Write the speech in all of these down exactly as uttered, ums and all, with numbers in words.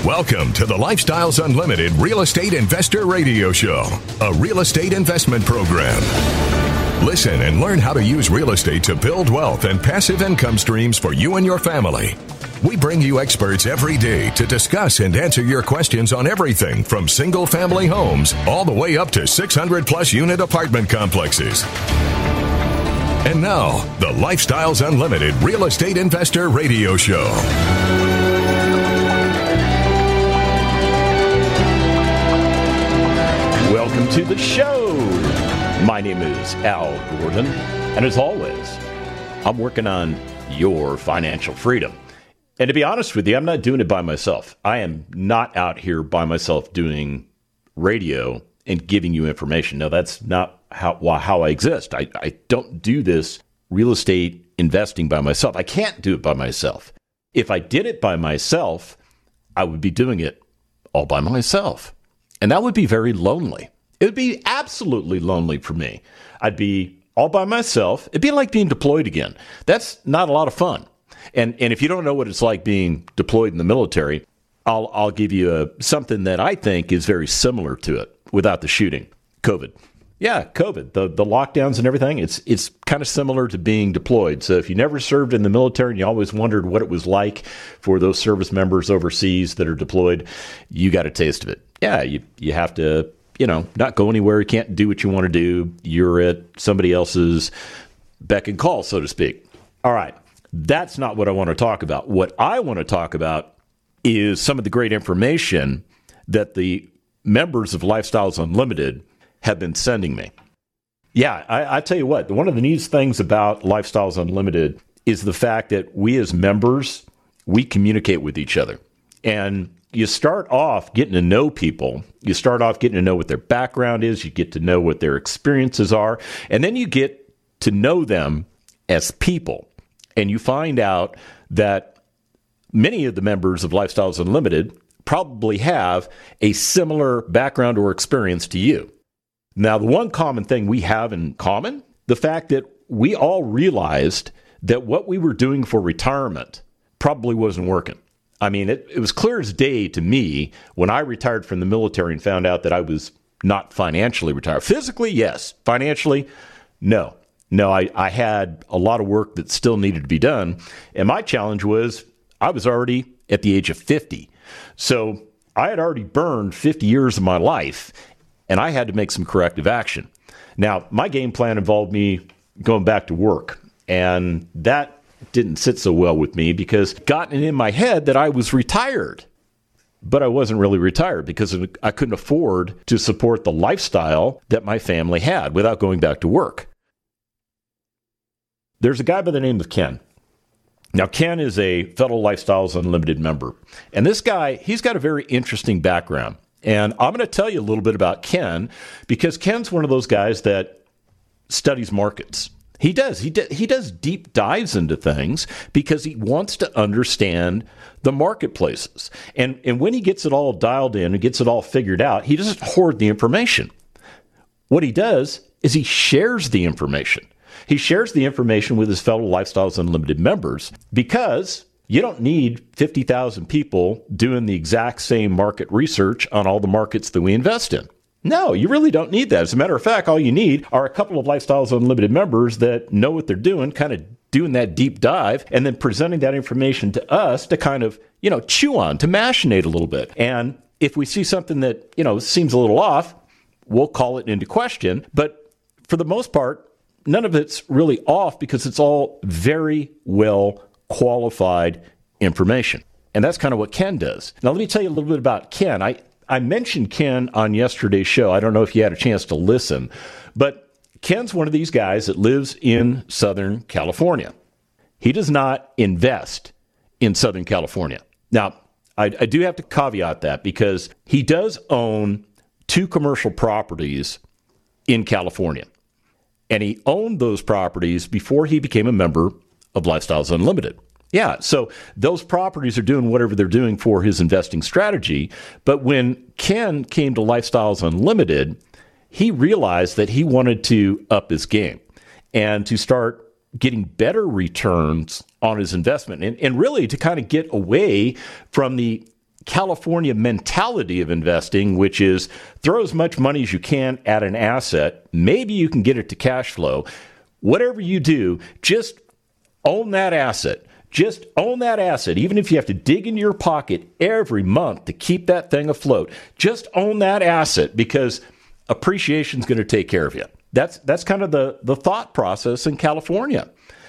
Welcome to the Lifestyles Unlimited Real Estate Investor Radio Show, a real estate investment program. Listen and learn how to use real estate to build wealth and passive income streams for you and your family. We bring you experts every day to discuss and answer your questions on everything from single-family homes all the way up to six hundred plus unit apartment complexes. And now, the Lifestyles Unlimited Real Estate Investor Radio Show. Welcome to the show. My name is Al Gordon, and as always, I'm working on your financial freedom. And to be honest with you, I'm not doing it by myself. I am not out here by myself doing radio and giving you information. No, that's not how how I exist. I, I don't do this real estate investing by myself. I can't do it by myself. If I did it by myself, I would be doing it all by myself. And that would be very lonely. It would be absolutely lonely for me. I'd be all by myself. It'd be like being deployed again. That's not a lot of fun. And and if you don't know what it's like being deployed in the military, I'll I'll give you a, something that I think is very similar to it without the shooting. COVID. Yeah, COVID. The the lockdowns and everything, it's it's kind of similar to being deployed. So if you never served in the military and you always wondered what it was like for those service members overseas that are deployed, you got a taste of it. Yeah, you you have to, you know, not go anywhere. You can't do what you want to do. You're at somebody else's beck and call, so to speak. All right. That's not what I want to talk about. What I want to talk about is some of the great information that the members of Lifestyles Unlimited have been sending me. Yeah, I, I tell you what, one of the neatest things about Lifestyles Unlimited is the fact that we as members, we communicate with each other. And you start off getting to know people. You start off getting to know what their background is. You get to know what their experiences are. And then you get to know them as people. And you find out that many of the members of Lifestyles Unlimited probably have a similar background or experience to you. Now, the one common thing we have in common, the fact that we all realized that what we were doing for retirement probably wasn't working. I mean, it, it was clear as day to me when I retired from the military and found out that I was not financially retired. Physically, yes. Financially, no. No, I, I had a lot of work that still needed to be done. And my challenge was I was already at the age of fifty. So I had already burned fifty years of my life, and I had to make some corrective action. Now, my game plan involved me going back to work, and that didn't sit so well with me because it got in my head that I was retired. But I wasn't really retired because I couldn't afford to support the lifestyle that my family had without going back to work. There's a guy by the name of Ken. Now, Ken is a fellow Lifestyles Unlimited member. And this guy, he's got a very interesting background. And I'm going to tell you a little bit about Ken because Ken's one of those guys that studies markets. He does. He, do, he does deep dives into things because he wants to understand the marketplaces. And, and when he gets it all dialed in and gets it all figured out, he doesn't hoard the information. What he does is he shares the information. He shares the information with his fellow Lifestyles Unlimited members because you don't need fifty thousand people doing the exact same market research on all the markets that we invest in. No, you really don't need that. As a matter of fact, all you need are a couple of Lifestyles Unlimited members that know what they're doing, kind of doing that deep dive, and then presenting that information to us to kind of, you know, chew on, to machinate a little bit. And if we see something that, you know, seems a little off, we'll call it into question. But for the most part, none of it's really off because it's all very well qualified information. And that's kind of what Ken does. Now, let me tell you a little bit about Ken. I, I mentioned Ken on yesterday's show. I don't know if you had a chance to listen, but Ken's one of these guys that lives in Southern California. He does not invest in Southern California. Now, I, I do have to caveat that because he does own two commercial properties in California. And he owned those properties before he became a member of Lifestyles Unlimited. Yeah, so those properties are doing whatever they're doing for his investing strategy. But when Ken came to Lifestyles Unlimited, he realized that he wanted to up his game and to start getting better returns on his investment and, and really to kind of get away from the California mentality of investing, which is throw as much money as you can at an asset. Maybe you can get it to cash flow. Whatever you do, just own that asset. Just own that asset. Even if you have to dig into your pocket every month to keep that thing afloat, just own that asset because appreciation is going to take care of you. That's that's kind of the, the thought process in California.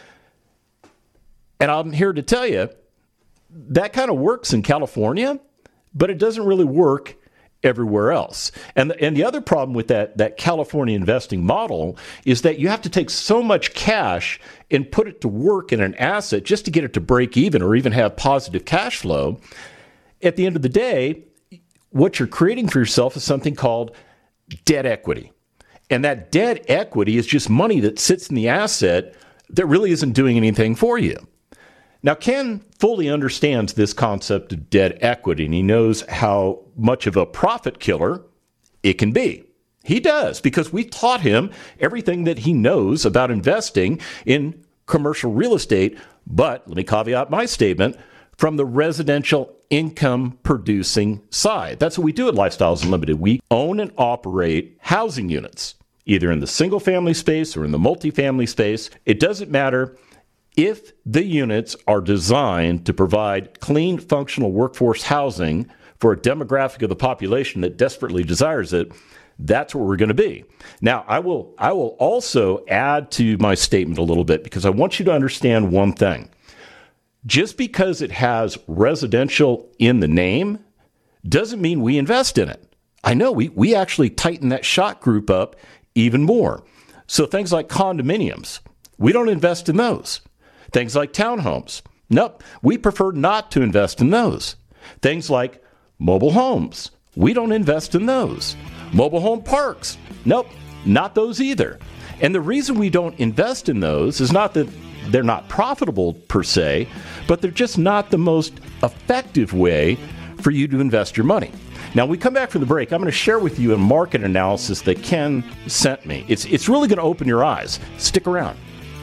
And I'm here to tell you, that kind of works in California, but it doesn't really work everywhere else. And the, and the other problem with that, that California investing model is that you have to take so much cash and put it to work in an asset just to get it to break even or even have positive cash flow. At the end of the day, what you're creating for yourself is something called debt equity. And that debt equity is just money that sits in the asset that really isn't doing anything for you. Now, Ken fully understands this concept of debt equity, and he knows how much of a profit killer it can be. He does, because we taught him everything that he knows about investing in commercial real estate, but let me caveat my statement, from the residential income producing side. That's what we do at Lifestyles Unlimited. We own and operate housing units, either in the single family space or in the multifamily space. It doesn't matter. If the units are designed to provide clean, functional workforce housing for a demographic of the population that desperately desires it, that's where we're going to be. Now, I will I will also add to my statement a little bit because I want you to understand one thing. Just because it has residential in the name doesn't mean we invest in it. I know we, we actually tighten that shot group up even more. So things like condominiums, we don't invest in those. Things like townhomes. Nope, we prefer not to invest in those. Things like mobile homes. We don't invest in those. Mobile home parks. Nope, not those either. And the reason we don't invest in those is not that they're not profitable per se, but they're just not the most effective way for you to invest your money. Now, when we come back from the break, I'm going to share with you a market analysis that Ken sent me. It's, it's really going to open your eyes. Stick around.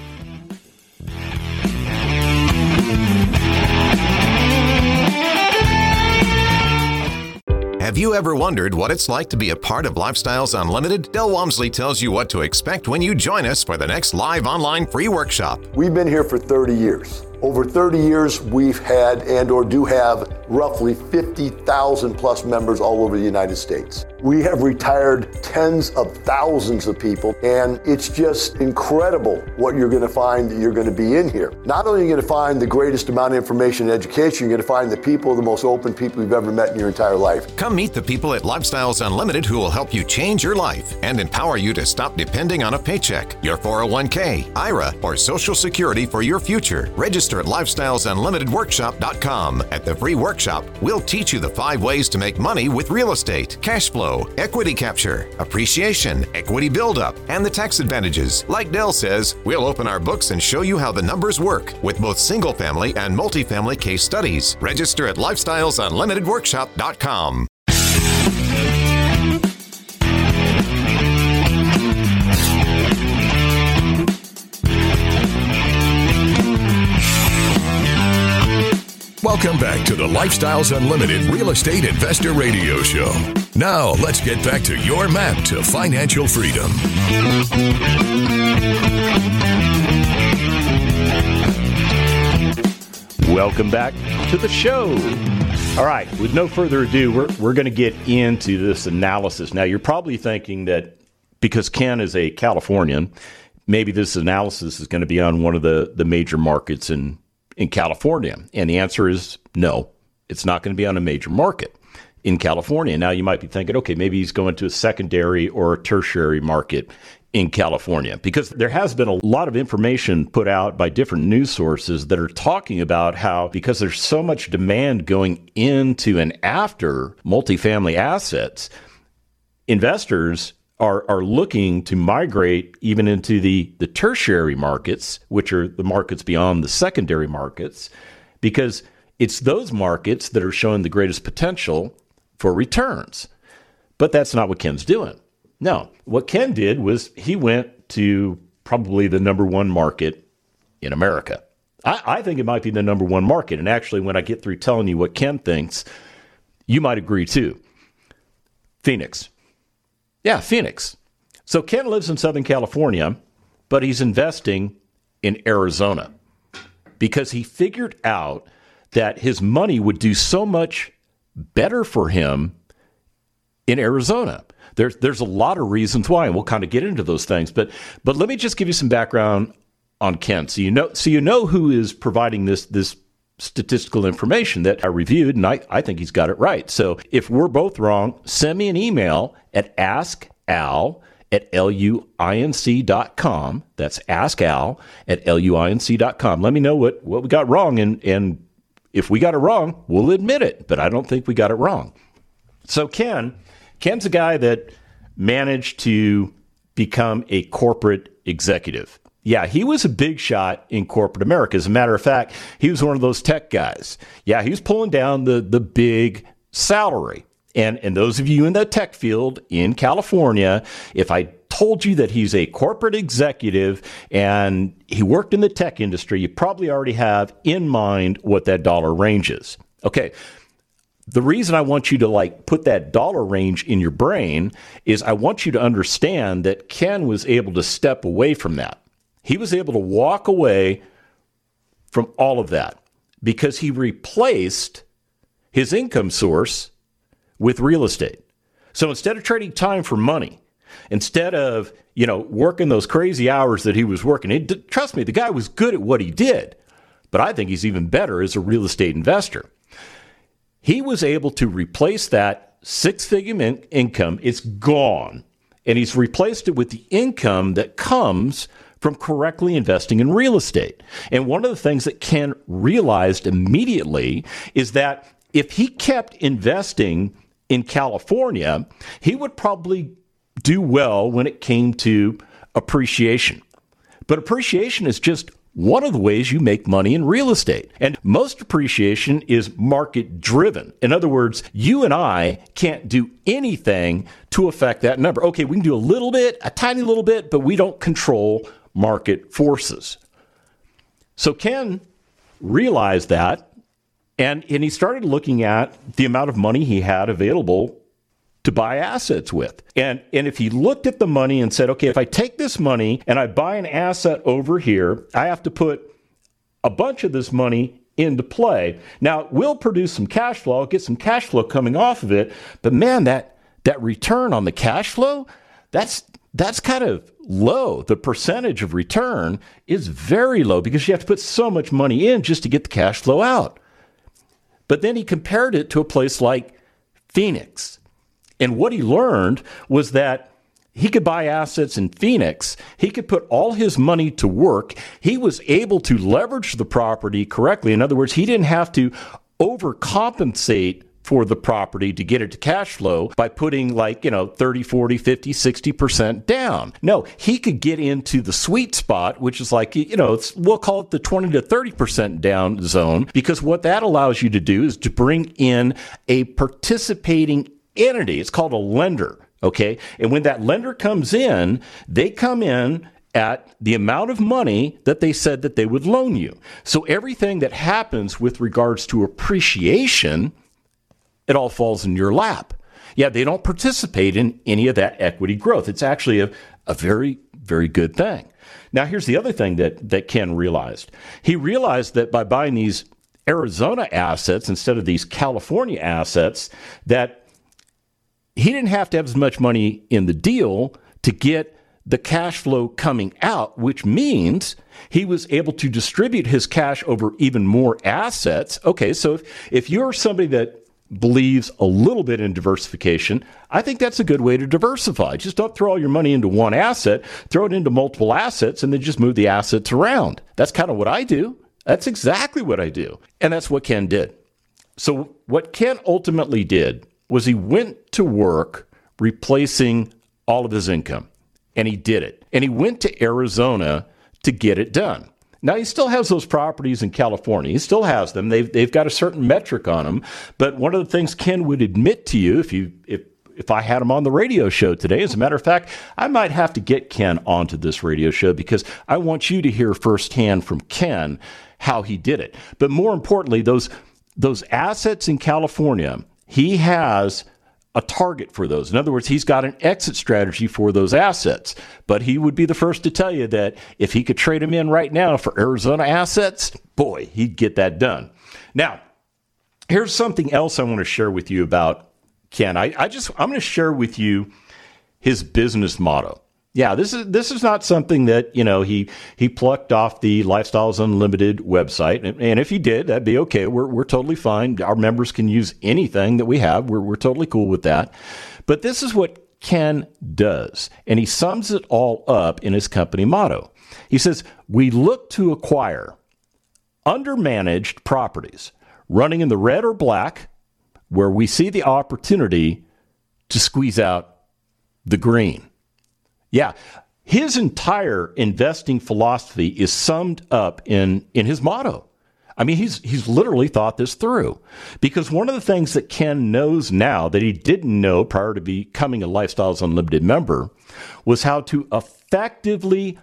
Have you ever wondered what it's like to be a part of Lifestyles Unlimited? Del Walmsley tells you what to expect when you join us for the next live online free workshop. We've been here for thirty years. Over thirty years, we've had and or do have roughly fifty thousand plus members all over the United States. We have retired tens of thousands of people, and it's just incredible what you're going to find that you're going to be in here. Not only are you going to find the greatest amount of information and education, you're going to find the people, the most open people you've ever met in your entire life. Come meet the people at Lifestyles Unlimited who will help you change your life and empower you to stop depending on a paycheck, your four oh one k, I R A, or Social Security for your future. Register at lifestyles unlimited workshop dot com. At the free workshop, we'll teach you the five ways to make money with real estate, cash flow, equity capture, appreciation, equity buildup, and the tax advantages. Like Del says, we'll open our books and show you how the numbers work with both single-family and multifamily case studies. Register at lifestyles unlimited workshop dot com. Welcome back to the Lifestyles Unlimited Real Estate Investor Radio Show. Now, let's get back to your map to financial freedom. Welcome back to the show. All right, with no further ado, we're, we're going to get into this analysis. Now, you're probably thinking that because Ken is a Californian, maybe this analysis is going to be on one of the, the major markets in in California? And the answer is no, it's not going to be on a major market in California. Now you might be thinking, okay, maybe he's going to a secondary or a tertiary market in California, because there has been a lot of information put out by different news sources that are talking about how, because there's so much demand going into and after multifamily assets, investors Are, are looking to migrate even into the, the tertiary markets, which are the markets beyond the secondary markets, because it's those markets that are showing the greatest potential for returns. But that's not what Ken's doing. No, what Ken did was he went to probably the number one market in America. I, I think it might be the number one market. And actually, when I get through telling you what Ken thinks, you might agree too. Phoenix. Yeah, Phoenix. So Ken lives in Southern California, but he's investing in Arizona because he figured out that his money would do so much better for him in Arizona. There's there's a lot of reasons why, and we'll kind of get into those things. But but let me just give you some background on Ken, so you know so you know who is providing this this statistical information that I reviewed, and I, I think he's got it right. So if we're both wrong, send me an email at askal at luinc dot com. That's askal at luinc dot com. Let me know what, what we got wrong, and, and if we got it wrong, we'll admit it, but I don't think we got it wrong. So Ken, Ken's a guy that managed to become a corporate executive. Yeah, he was a big shot in corporate America. As a matter of fact, he was one of those tech guys. Yeah, he was pulling down the, the big salary. And, and those of you in the tech field in California, if I told you that he's a corporate executive and he worked in the tech industry, you probably already have in mind what that dollar range is. Okay. The reason I want you to like put that dollar range in your brain is I want you to understand that Ken was able to step away from that. He was able to walk away from all of that because he replaced his income source with real estate. So instead of trading time for money, instead of, you know, working those crazy hours that he was working, it, trust me, the guy was good at what he did, but I think he's even better as a real estate investor. He was able to replace that six-figure in- income. It's gone, and he's replaced it with the income that comes from correctly investing in real estate. And one of the things that Ken realized immediately is that if he kept investing in California, he would probably do well when it came to appreciation. But appreciation is just one of the ways you make money in real estate. And most appreciation is market driven. In other words, you and I can't do anything to affect that number. Okay, we can do a little bit, a tiny little bit, but we don't control market forces. So Ken realized that, and, and he started looking at the amount of money he had available to buy assets with. And, and if he looked at the money and said, okay, if I take this money and I buy an asset over here, I have to put a bunch of this money into play. Now, it will produce some cash flow. I'll get some cash flow coming off of it. But man, that, that return on the cash flow, that's That's kind of low. The percentage of return is very low because you have to put so much money in just to get the cash flow out. But then he compared it to a place like Phoenix. And what he learned was that he could buy assets in Phoenix. He could put all his money to work. He was able to leverage the property correctly. In other words, he didn't have to overcompensate for the property to get it to cash flow by putting like, you know, thirty, forty, fifty, sixty percent down. No, he could get into the sweet spot, which is like, you know, it's, we'll call it the twenty to thirty percent down zone, because what that allows you to do is to bring in a participating entity. It's called a lender. Okay. And when that lender comes in, they come in at the amount of money that they said that they would loan you. So everything that happens with regards to appreciation, it all falls in your lap. Yeah, they don't participate in any of that equity growth. It's actually a, a very, very good thing. Now, here's the other thing that, that Ken realized. He realized that by buying these Arizona assets instead of these California assets, that he didn't have to have as much money in the deal to get the cash flow coming out, which means he was able to distribute his cash over even more assets. Okay, so if, if you're somebody that believes a little bit in diversification, I think that's a good way to diversify. Just don't throw all your money into one asset, throw it into multiple assets, and then just move the assets around. That's kind of what I do. That's exactly what I do. And that's what Ken did. So what Ken ultimately did was he went to work replacing all of his income, and he did it. And he went to Arizona to get it done. Now, he still has those properties in California. He still has them. They've they've got a certain metric on them. But one of the things Ken would admit to you, if you if if I had him on the radio show today, as a matter of fact, I might have to get Ken onto this radio show because I want you to hear firsthand from Ken how he did it. But more importantly, those those assets in California, he has a target for those. In other words, he's got an exit strategy for those assets. But he would be the first to tell you that if he could trade them in right now for Arizona assets, boy, he'd get that done. Now, here's something else I want to share with you about Ken. I, I just I'm going to share with you his business motto. Yeah, this is this is not something that, you know, he he plucked off the Lifestyles Unlimited website. And, and if he did, that'd be okay. We're we're totally fine. Our members can use anything that we have. We're we're totally cool with that. But this is what Ken does. And he sums it all up in his company motto. He says, "We look to acquire undermanaged properties running in the red or black where we see the opportunity to squeeze out the green." Yeah, his entire investing philosophy is summed up in, in his motto. I mean, he's he's literally thought this through. Because one of the things that Ken knows now that he didn't know prior to becoming a Lifestyles Unlimited member was how to effectively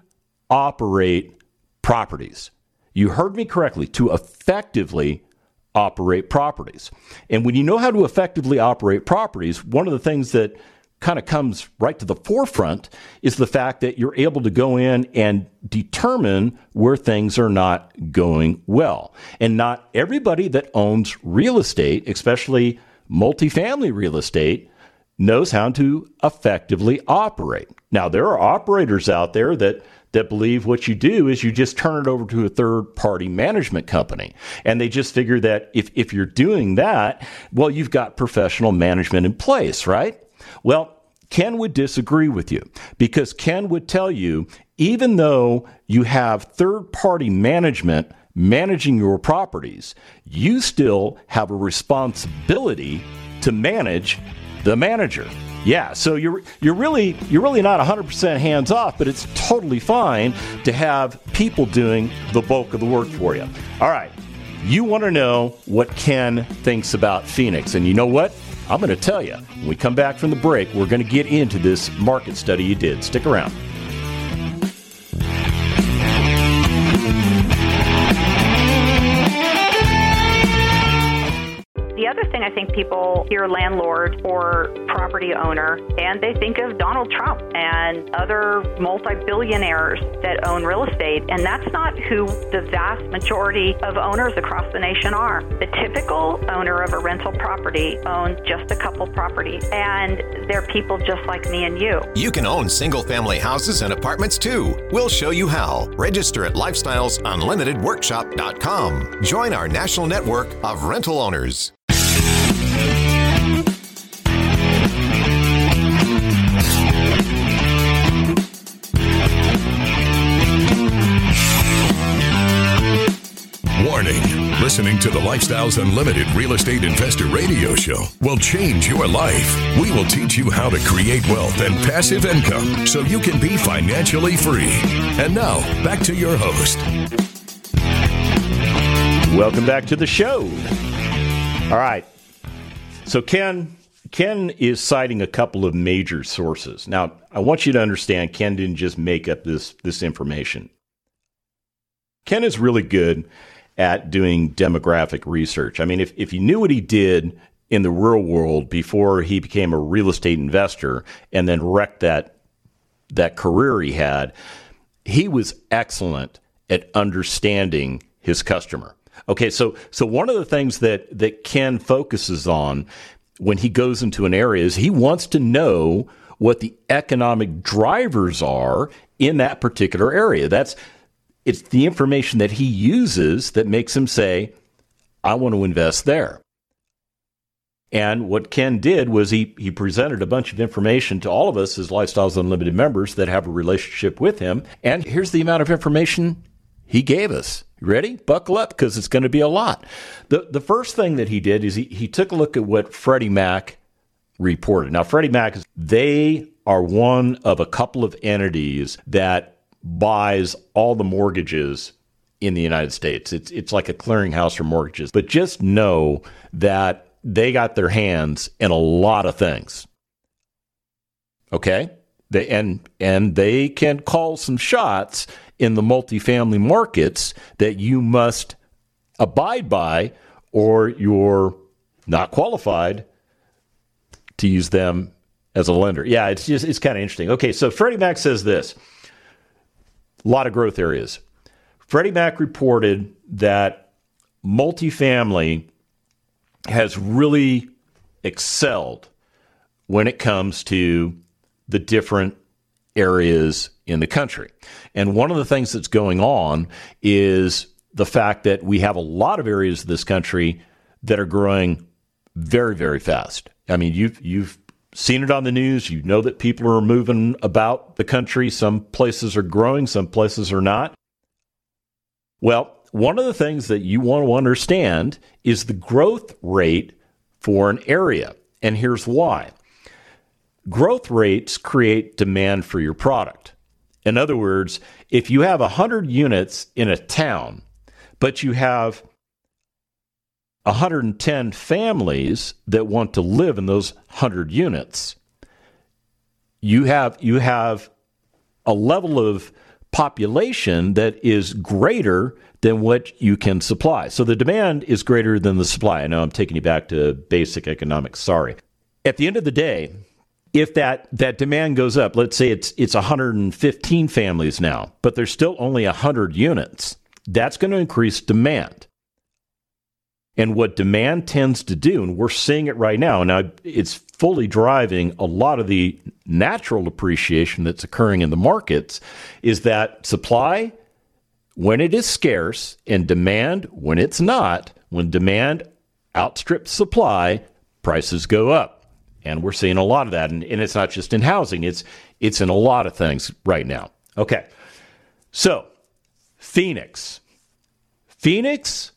operate properties. You heard me correctly, to effectively operate properties. And when you know how to effectively operate properties, one of the things that kind of comes right to the forefront is the fact that you're able to go in and determine where things are not going well. And not everybody that owns real estate, especially multifamily real estate, knows how to effectively operate. Now, there are operators out there that that believe what you do is you just turn it over to a third-party management company. And they just figure that if, if you're doing that, well, you've got professional management in place, right? Well, Ken would disagree with you because Ken would tell you, even though you have third-party management managing your properties, you still have a responsibility to manage the manager. Yeah, so you're you're really you're really not one hundred percent hands off, but it's totally fine to have people doing the bulk of the work for you. All right, you want to know what Ken thinks about Phoenix, and you know what? I'm going to tell you. When we come back from the break, we're going to get into this market study you did. Stick around. The other thing, I think people hear landlord or property owner and they think of Donald Trump and other multi-billionaires that own real estate, and that's not who the vast majority of owners across the nation are. The typical owner of a rental property owns just a couple properties, and they're people just like me and you. You can own single-family houses and apartments too. We'll show you how. Register at lifestyles unlimited workshop dot com. Join our national network of rental owners. Warning, listening to the Lifestyles Unlimited Real Estate Investor Radio Show will change your life. We will teach you how to create wealth and passive income so you can be financially free. And now, back to your host. Welcome back to the show. All right. So Ken, Ken is citing a couple of major sources. Now, I want you to understand Ken didn't just make up this, this information. Ken is really good at doing demographic research. I mean, if, if you knew what he did in the real world before he became a real estate investor and then wrecked that, that career he had, he was excellent at understanding his customer. Okay, so so one of the things that, that Ken focuses on when he goes into an area is he wants to know what the economic drivers are in that particular area. That's It's the information that he uses that makes him say, I want to invest there. And what Ken did was he he presented a bunch of information to all of us as Lifestyles Unlimited members that have a relationship with him. And here's the amount of information he gave us. You ready? Buckle up, because it's going to be a lot. The the first thing that he did is he, he took a look at what Freddie Mac reported. Now, Freddie Mac, they are one of a couple of entities that buys all the mortgages in the United States. It's it's like a clearinghouse for mortgages. But just know that they got their hands in a lot of things. Okay? They, and and they can call some shots in the multifamily markets that you must abide by, or you're not qualified to use them as a lender. Yeah, it's just it's kind of interesting. Okay, so Freddie Mac says this. A lot of growth areas. Freddie Mac reported that multifamily has really excelled when it comes to the different areas in the country. And one of the things that's going on is the fact that we have a lot of areas of this country that are growing very, very fast. I mean, you've you've seen it on the news. You know that people are moving about the country. Some places are growing, some places are not. Well, one of the things that you want to understand is the growth rate for an area. And here's why. Growth rates create demand for your product. In other words, if you have one hundred units in a town, but you have one hundred ten families that want to live in those one hundred units, you have you have a level of population that is greater than what you can supply. So the demand is greater than the supply. I know I'm taking you back to basic economics. Sorry. At the end of the day, if that, that demand goes up, let's say it's it's one hundred fifteen families now, but there's still only one hundred units, that's going to increase demand. And what demand tends to do, and we're seeing it right now, and it's fully driving a lot of the natural appreciation that's occurring in the markets, is that supply, when it is scarce, and demand, when it's not, when demand outstrips supply, prices go up. And we're seeing a lot of that. And, and it's not just in housing, it's it's in a lot of things right now. Okay. So, Phoenix. Phoenix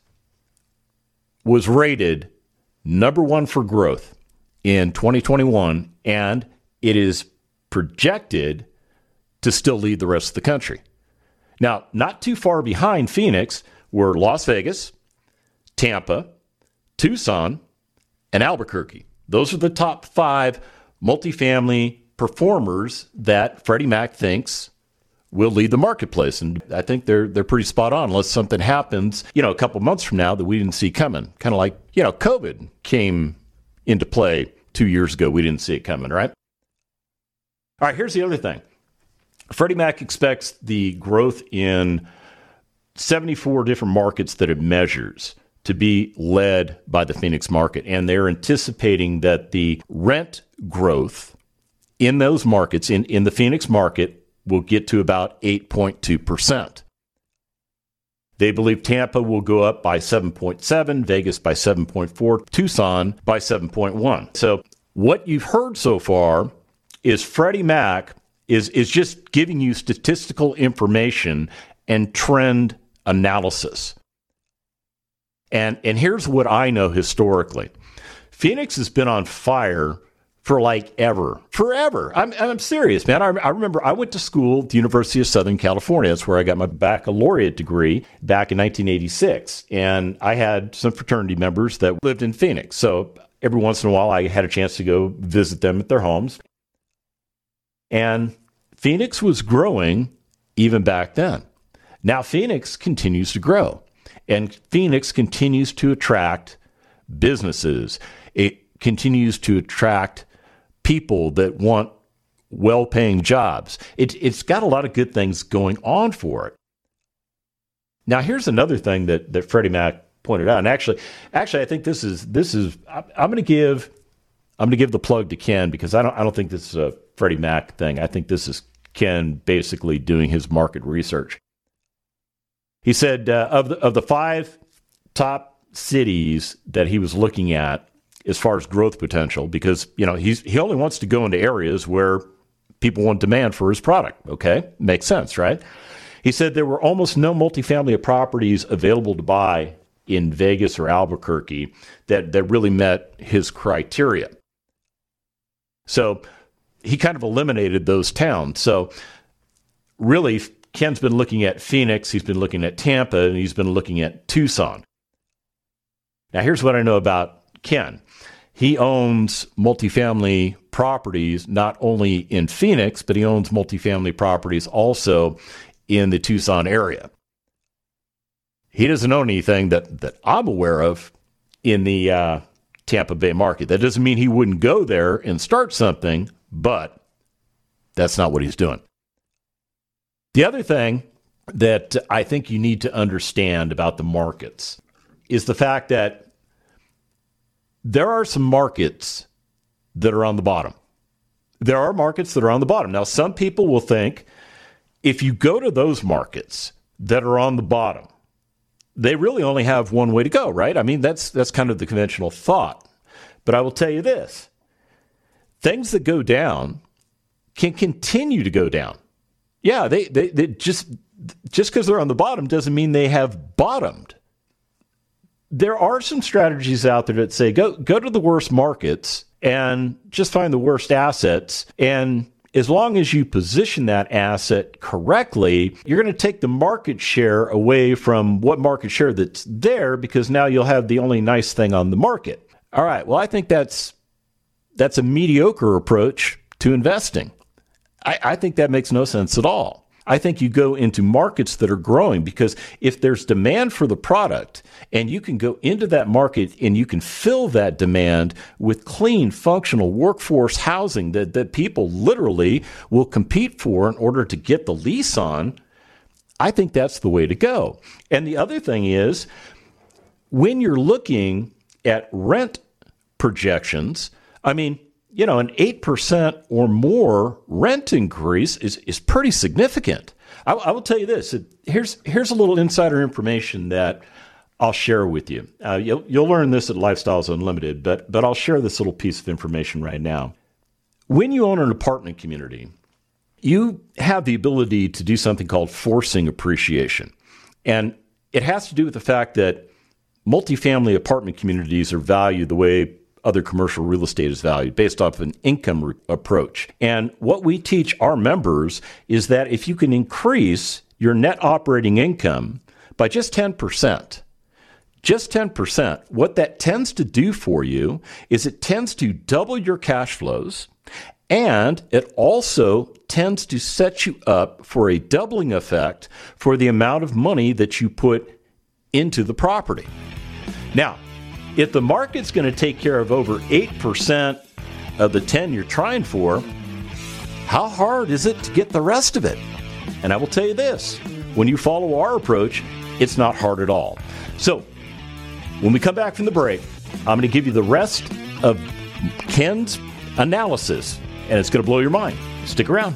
was rated number one for growth in twenty twenty-one, and it is projected to still lead the rest of the country. Now, not too far behind Phoenix were Las Vegas, Tampa, Tucson, and Albuquerque. Those are the top five multifamily performers that Freddie Mac thinks will lead the marketplace. And I think they're they're pretty spot on, unless something happens, you know, a couple months from now that we didn't see coming. Kind of like, you know, COVID came into play two years ago. We didn't see it coming, right? All right, here's the other thing. Freddie Mac expects the growth in seventy-four different markets that it measures to be led by the Phoenix market. And they're anticipating that the rent growth in those markets, in, in the Phoenix market, will get to about eight point two percent. They believe Tampa will go up by seven point seven, Vegas by seven point four, Tucson by seven point one. So what you've heard so far is Freddie Mac is, is just giving you statistical information and trend analysis. And and here's what I know historically. Phoenix has been on fire for like ever, forever. I'm, I'm serious, man. I, I remember I went to school at the University of Southern California. That's where I got my baccalaureate degree back in nineteen eighty-six. And I had some fraternity members that lived in Phoenix. So every once in a while, I had a chance to go visit them at their homes. And Phoenix was growing even back then. Now Phoenix continues to grow. And Phoenix continues to attract businesses. It continues to attract people that want well-paying jobs. It, it's got a lot of good things going on for it. Now, here's another thing that, that Freddie Mac pointed out. And actually, actually, I think this is this is. I'm, I'm going to give I'm going to give the plug to Ken, because I don't I don't think this is a Freddie Mac thing. I think this is Ken basically doing his market research. He said uh, of the of the five top cities that he was looking at as far as growth potential, because you know he's he only wants to go into areas where people want demand for his product. Okay, makes sense, right? He said there were almost no multifamily properties available to buy in Vegas or Albuquerque that that really met his criteria. So he kind of eliminated those towns. So really, Ken's been looking at Phoenix, he's been looking at Tampa, and he's been looking at Tucson. Now, here's what I know about Ken. He owns multifamily properties not only in Phoenix, but he owns multifamily properties also in the Tucson area. He doesn't own anything that, that I'm aware of in the uh, Tampa Bay market. That doesn't mean he wouldn't go there and start something, but that's not what he's doing. The other thing that I think you need to understand about the markets is the fact that there are some markets that are on the bottom. There are markets that are on the bottom. Now, some people will think if you go to those markets that are on the bottom, they really only have one way to go, right? I mean, that's that's kind of the conventional thought. But I will tell you this. Things that go down can continue to go down. Yeah, they, they, they just just because they're on the bottom doesn't mean they have bottomed. There are some strategies out there that say go go to the worst markets and just find the worst assets. And as long as you position that asset correctly, you're going to take the market share away from what market share that's there, because now you'll have the only nice thing on the market. All right. Well, I think that's that's a mediocre approach to investing. I, I think that makes no sense at all. I think you go into markets that are growing, because if there's demand for the product and you can go into that market and you can fill that demand with clean, functional workforce housing that, that people literally will compete for in order to get the lease on, I think that's the way to go. And the other thing is, when you're looking at rent projections, I mean, you know, an eight percent or more rent increase is, is pretty significant. I, I will tell you this. It, here's here's a little insider information that I'll share with you. Uh, you'll, you'll learn this at Lifestyles Unlimited, but, but I'll share this little piece of information right now. When you own an apartment community, you have the ability to do something called forcing appreciation. And it has to do with the fact that multifamily apartment communities are valued the way other commercial real estate is valued, based off an income re- approach. And what we teach our members is that if you can increase your net operating income by just ten percent, just ten percent, what that tends to do for you is it tends to double your cash flows, and it also tends to set you up for a doubling effect for the amount of money that you put into the property. Now, if the market's going to take care of over eight percent of the ten you're trying for, how hard is it to get the rest of it? And I will tell you this, when you follow our approach, it's not hard at all. So when we come back from the break, I'm going to give you the rest of Ken's analysis, and it's going to blow your mind. Stick around.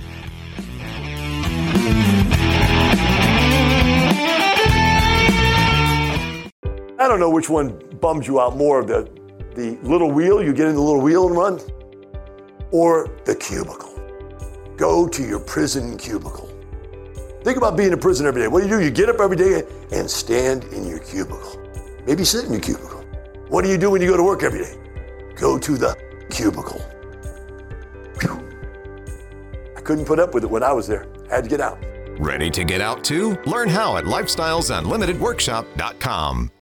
I don't know which one bums you out more, the, the little wheel, you get in the little wheel and run, or the cubicle. Go to your prison cubicle. Think about being in prison every day. What do you do? You get up every day and stand in your cubicle. Maybe sit in your cubicle. What do you do when you go to work every day? Go to the cubicle. Whew. I couldn't put up with it when I was there. I had to get out. Ready to get out too? Learn how at lifestyles unlimited workshop dot com.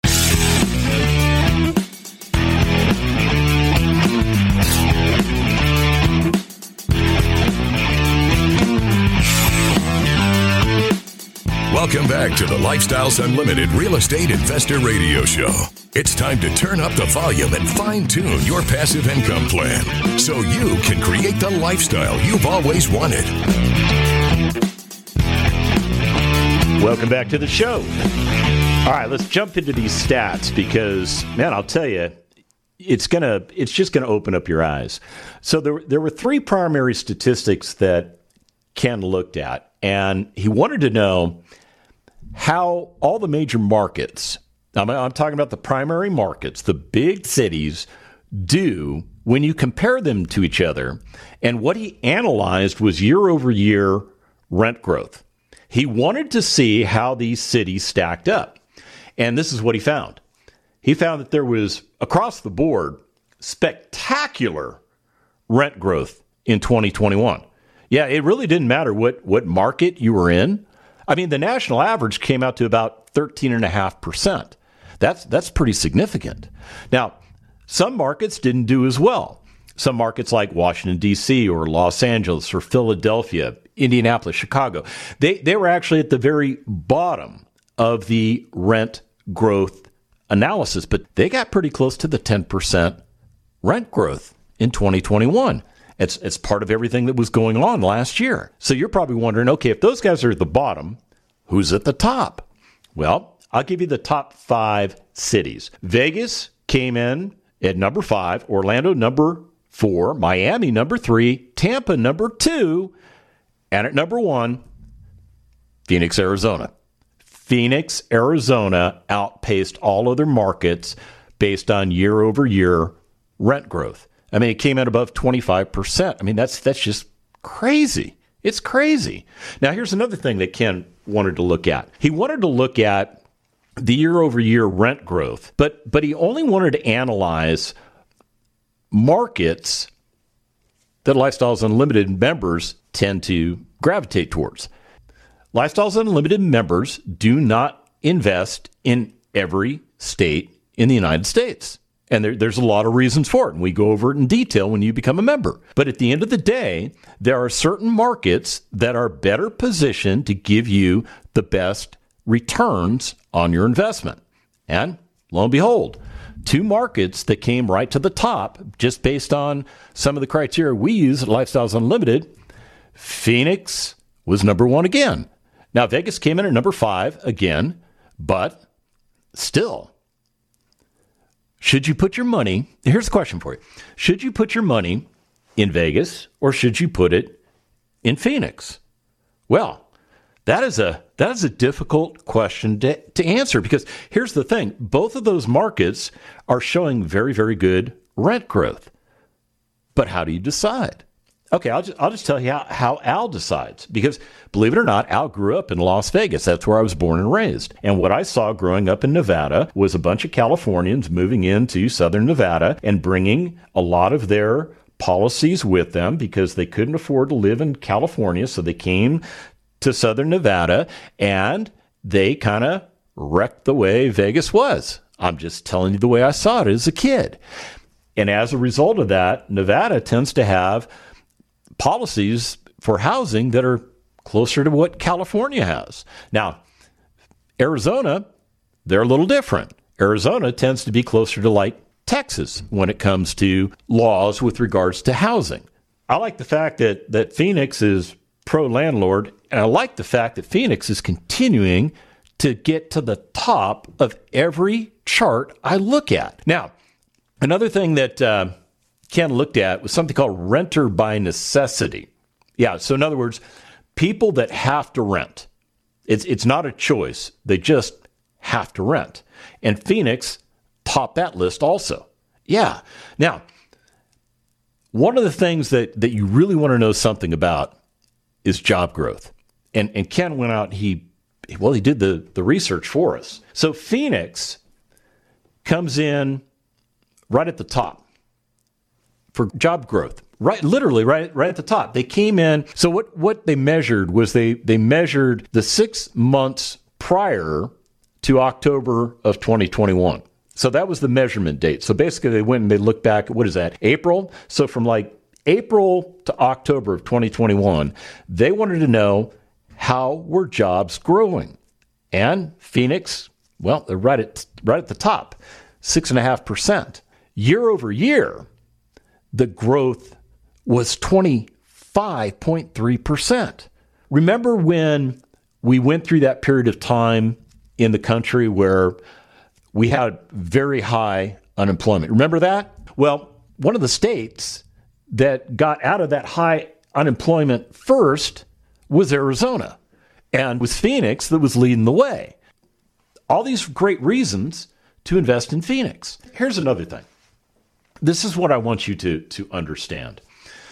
Welcome back to the Lifestyles Unlimited Real Estate Investor Radio Show. It's time to turn up the volume and fine-tune your passive income plan so you can create the lifestyle you've always wanted. Welcome back to the show. All right, let's jump into these stats because, man, I'll tell you, it's gonna, it's just gonna open up your eyes. So there, there were three primary statistics that Ken looked at, and he wanted to know how all the major markets, I'm, I'm talking about the primary markets, the big cities, do when you compare them to each other. And what he analyzed was year-over-year rent growth. He wanted to see how these cities stacked up. And this is what he found. He found that there was, across the board, spectacular rent growth in twenty twenty-one. Yeah, it really didn't matter what, what market you were in. I mean, the national average came out to about thirteen point five percent. That's, that's pretty significant. Now, some markets didn't do as well. Some markets like Washington, D C, or Los Angeles, or Philadelphia, Indianapolis, Chicago, they, they were actually at the very bottom of the rent growth analysis, but they got pretty close to the ten percent rent growth in twenty twenty-one. It's, it's part of everything that was going on last year. So you're probably wondering, okay, if those guys are at the bottom, who's at the top? Well, I'll give you the top five cities. Vegas came in at number five, Orlando number four, Miami number three, Tampa number two, and at number one, Phoenix, Arizona. Phoenix, Arizona outpaced all other markets based on year over year rent growth. I mean, it came in above twenty-five percent. I mean, that's that's just crazy. It's crazy. Now, here's another thing that Ken wanted to look at. He wanted to look at the year-over-year rent growth, but but he only wanted to analyze markets that Lifestyles Unlimited members tend to gravitate towards. Lifestyles Unlimited members do not invest in every state in the United States. And there, there's a lot of reasons for it, and we go over it in detail when you become a member. But at the end of the day, there are certain markets that are better positioned to give you the best returns on your investment. And lo and behold, two markets that came right to the top, just based on some of the criteria we use at Lifestyles Unlimited. Phoenix was number one again. Now, Vegas came in at number five again, but still, should you put your money, here's the question for you. Should you put your money in Vegas or should you put it in Phoenix? Well, that is a that is a difficult question to, to answer, because here's the thing. Both of those markets are showing very, very good rent growth. But how do you decide? Okay, I'll just, I'll just tell you how, how Al decides, because believe it or not, Al grew up in Las Vegas. That's where I was born and raised. And what I saw growing up in Nevada was a bunch of Californians moving into Southern Nevada and bringing a lot of their policies with them because they couldn't afford to live in California. So they came to Southern Nevada and they kind of wrecked the way Vegas was. I'm just telling you the way I saw it as a kid. And as a result of that, Nevada tends to have policies for housing that are closer to what California has. Now, Arizona, they're a little different. Arizona tends to be closer to like Texas when it comes to laws with regards to housing. I like the fact that, that Phoenix is pro-landlord, and I like the fact that Phoenix is continuing to get to the top of every chart I look at. Now, another thing that uh, Ken looked at was something called renter by necessity. Yeah, so in other words, people that have to rent. It's it's not a choice. They just have to rent. And Phoenix topped that list also. Yeah. Now, one of the things that, that you really want to know something about is job growth. And and Ken went out, he well, he did the, the research for us. So Phoenix comes in right at the top for job growth, right? Literally right, right at the top. They came in. So what, what they measured was they, they measured the six months prior to October of twenty twenty-one. So that was the measurement date. So basically they went and they looked back at, what is that? April. So from like April to October of twenty twenty-one, they wanted to know how were jobs growing. And Phoenix, well, they're right at, right at the top, six and a half percent. Year over year, the growth was twenty-five point three percent. Remember when we went through that period of time in the country where we had very high unemployment? Remember that? Well, one of the states that got out of that high unemployment first was Arizona, and was Phoenix that was leading the way. All these great reasons to invest in Phoenix. Here's another thing. This is what I want you to, to understand.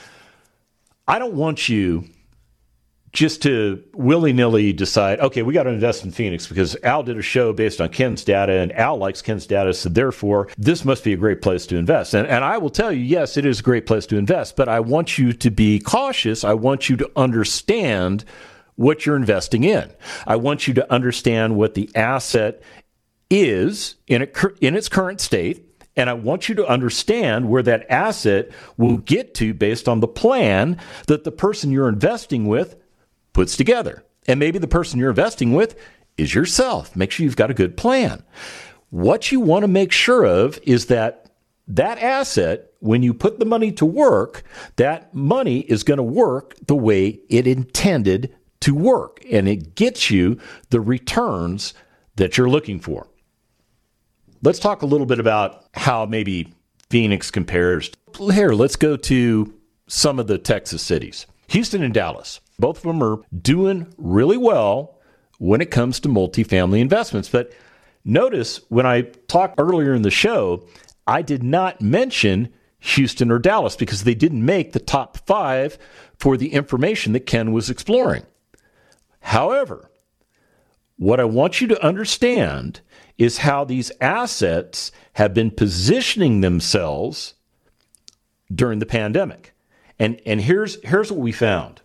I don't want you just to willy-nilly decide, okay, we got to invest in Phoenix because Al did a show based on Ken's data and Al likes Ken's data, so therefore this must be a great place to invest. And, and I will tell you, yes, it is a great place to invest, but I want you to be cautious. I want you to understand what you're investing in. I want you to understand what the asset is in, a, in its current state. And I want you to understand where that asset will get to based on the plan that the person you're investing with puts together. And maybe the person you're investing with is yourself. Make sure you've got a good plan. what you want to make sure of is that that asset, when you put the money to work, that money is going to work the way it intended to work, and it gets you the returns that you're looking for. Let's talk a little bit about how maybe Phoenix compares. Here, let's go to some of the Texas cities. Houston and Dallas. Both of them are doing really well when it comes to multifamily investments. But notice when I talked earlier in the show, I did not mention Houston or Dallas because they didn't make the top five for the information that Ken was exploring. However, what I want you to understand is how these assets have been positioning themselves during the pandemic. And, and here's, here's what we found.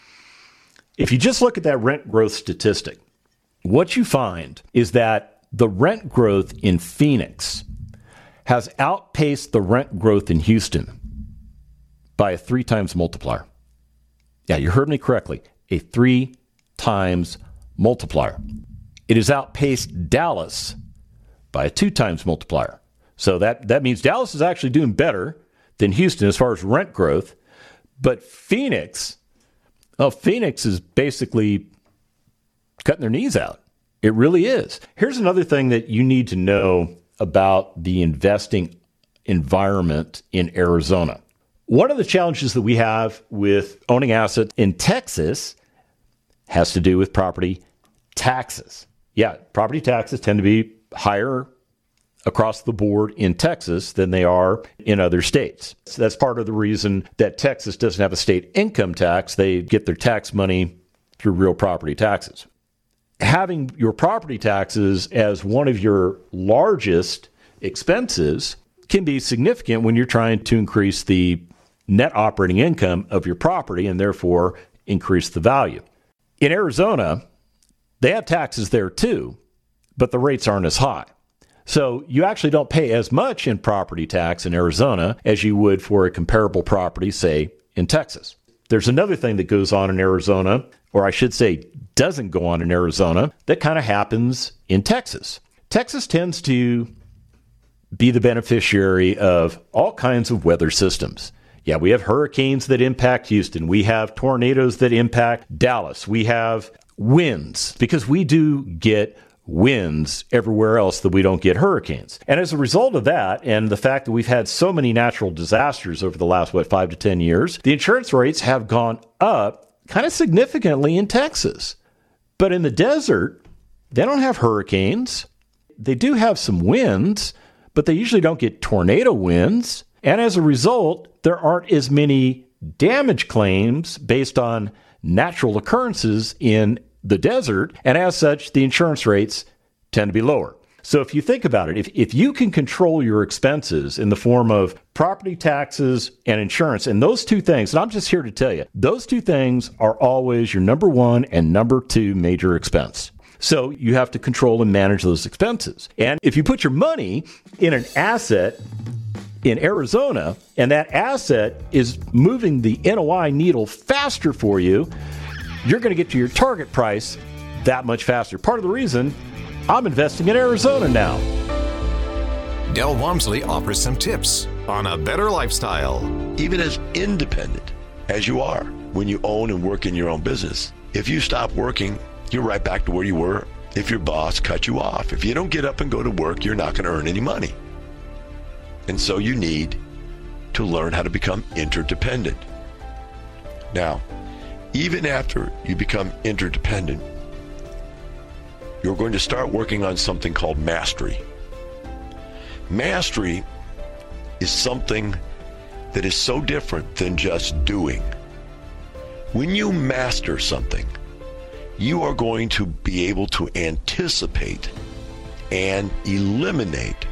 If you just look at that rent growth statistic, what you find is that the rent growth in Phoenix has outpaced the rent growth in Houston by a three times multiplier. Yeah, you heard me correctly. A three times multiplier. It has outpaced Dallas by a two times multiplier. So that, that means Dallas is actually doing better than Houston as far as rent growth. But Phoenix, oh, Phoenix is basically cutting their knees out. It really is. Here's another thing that you need to know about the investing environment in Arizona. One of the challenges that we have with owning assets in Texas has to do with property taxes. Yeah, property taxes tend to be higher across the board in Texas than they are in other states. So that's part of the reason that Texas doesn't have a state income tax. They get their tax money through real property taxes. Having your property taxes as one of your largest expenses can be significant when you're trying to increase the net operating income of your property and therefore increase the value. In Arizona, they have taxes there too, but the rates aren't as high. So you actually don't pay as much in property tax in Arizona as you would for a comparable property, say, in Texas. There's another thing that goes on in Arizona, or I should say doesn't go on in Arizona, that kind of happens in Texas. Texas tends to be the beneficiary of all kinds of weather systems. Yeah, we have hurricanes that impact Houston. We have tornadoes that impact Dallas. We have winds because we do get winds everywhere else that we don't get hurricanes. And as a result of that, and the fact that we've had so many natural disasters over the last, what, five to ten years, the insurance rates have gone up kind of significantly in Texas. But in the desert, they don't have hurricanes. They do have some winds, but they usually don't get tornado winds. And as a result, there aren't as many damage claims based on natural occurrences in the desert. And as such, the insurance rates tend to be lower. So if you think about it, if, if you can control your expenses in the form of property taxes and insurance, and those two things, and I'm just here to tell you, those two things are always your number one and number two major expense. So you have to control and manage those expenses. And if you put your money in an asset in Arizona, and that asset is moving the N O I needle faster for you, you're going to get to your target price that much faster. Part of the reason I'm investing in Arizona now. Del Walmsley offers some tips on a better lifestyle. Even as independent as you are when you own and work in your own business, if you stop working, you're right back to where you were if your boss cut you off. If you don't get up and go to work, you're not going to earn any money. And so you need to learn how to become interdependent. Now, even after you become interdependent, you're going to start working on something called mastery. Mastery is something that is so different than just doing. When you master something, you are going to be able to anticipate and eliminate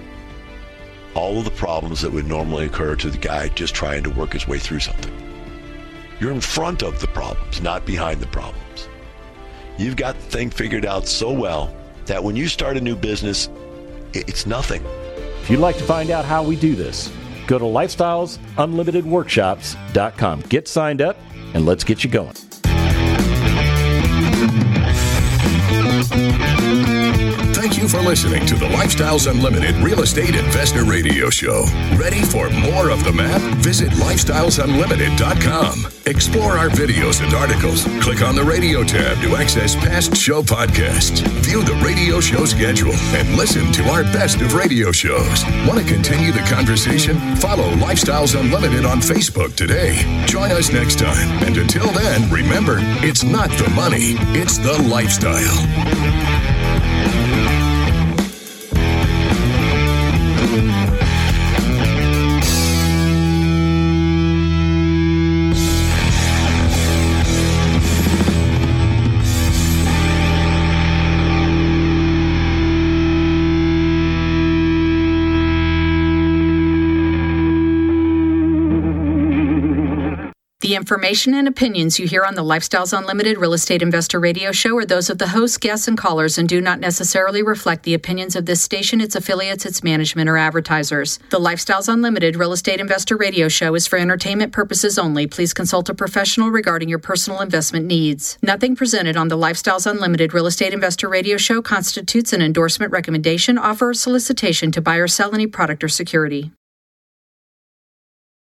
all of the problems that would normally occur to the guy just trying to work his way through something. You're in front of the problems, not behind the problems. You've got the thing figured out so well that when you start a new business, it's nothing. If you'd like to find out how we do this, go to lifestyles unlimited workshops dot com. Get signed up and let's get you going. Thank you for listening to the Lifestyles Unlimited Real Estate Investor Radio Show. Ready for more of the map? Visit lifestyles unlimited dot com. Explore our videos and articles. Click on the radio tab to access past show podcasts. View the radio show schedule and listen to our best of radio shows. Want to continue the conversation? Follow Lifestyles Unlimited on Facebook today. Join us next time. And until then, remember, it's not the money, it's the lifestyle. The information and opinions you hear on the Lifestyles Unlimited Real Estate Investor Radio Show are those of the hosts, guests, and callers and do not necessarily reflect the opinions of this station, its affiliates, its management, or advertisers. The Lifestyles Unlimited Real Estate Investor Radio Show is for entertainment purposes only. Please consult a professional regarding your personal investment needs. Nothing presented on the Lifestyles Unlimited Real Estate Investor Radio Show constitutes an endorsement, recommendation, offer, or solicitation to buy or sell any product or security.